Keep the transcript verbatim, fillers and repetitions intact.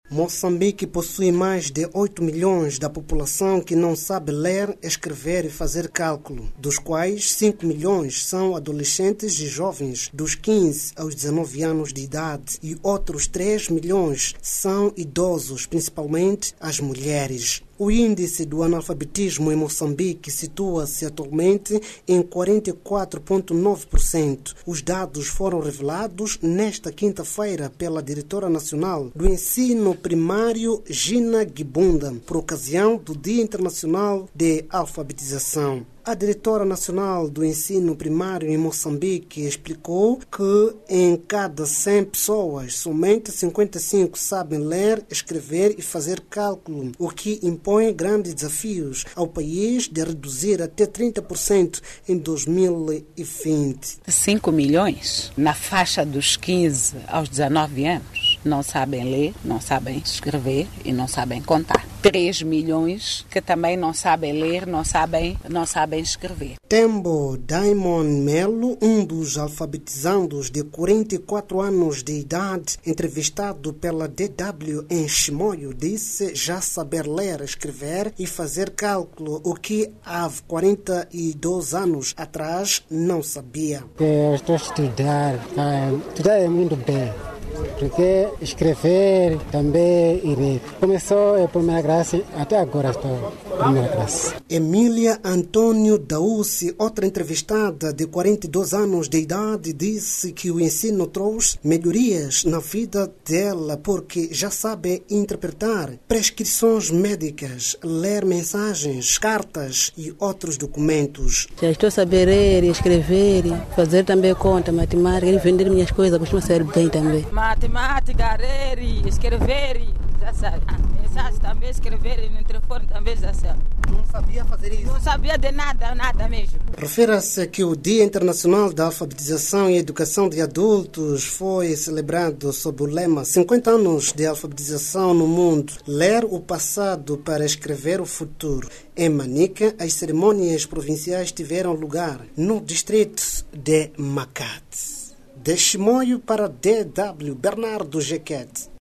Moçambique possui mais de oito milhões da população que não sabe ler, escrever e fazer cálculo, dos quais cinco milhões são adolescentes e jovens dos quinze aos dezenove anos de idade e outros três milhões são idosos, principalmente as mulheres. O índice do analfabetismo em Moçambique situa-se atualmente em quarenta e quatro vírgula nove por cento. Os dados foram revelados nesta quinta-feira pela diretora nacional do ensino primário, Gina Gibunda, por ocasião do Dia Internacional de Alfabetização. A diretora nacional do ensino primário em Moçambique explicou que em cada cem pessoas, somente cinquenta e cinco sabem ler, escrever e fazer cálculo, o que impõe grandes desafios ao país de reduzir até trinta por cento em dois mil e vinte. cinco milhões na faixa dos quinze aos dezenove anos não sabem ler, não sabem escrever e não sabem contar. três milhões que também não sabem ler, não sabem, não sabem escrever. Tembo Daimon Melo, um dos alfabetizandos de quarenta e quatro anos de idade, entrevistado pela D W em Chimoio, disse já saber ler, escrever e fazer cálculo, o que há quarenta e dois anos atrás não sabia. Eu estou a estudar, estudar é muito bem. Porque escrever também e ler. Começou a primeira classe, até agora estou na primeira classe. Emília Antônio Daúci, outra entrevistada de quarenta e dois anos de idade, disse que o ensino trouxe melhorias na vida dela porque já sabe interpretar prescrições médicas, ler mensagens, cartas e outros documentos. Já estou a saber ler, escrever, fazer também conta, matemática, e vender minhas coisas, costumo saber bem também. Matemática, ler, escrever, já sabe. Mensagem também, escrever no telefone também, já sabe. Não sabia fazer isso? Não sabia de nada, nada mesmo. Refere-se que o Dia Internacional da Alfabetização e Educação de Adultos foi celebrado sob o lema cinquenta anos de alfabetização no mundo, ler o passado para escrever o futuro. Em Manica, as cerimônias provinciais tiveram lugar no distrito de Macate. De Chimoio para D W, Bernardo Jequete.